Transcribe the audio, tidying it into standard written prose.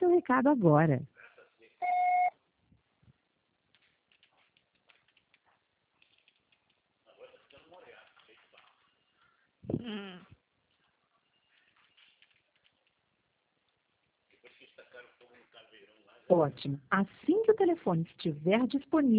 seu recado agora. Ótimo. Assim que o telefone estiver disponível,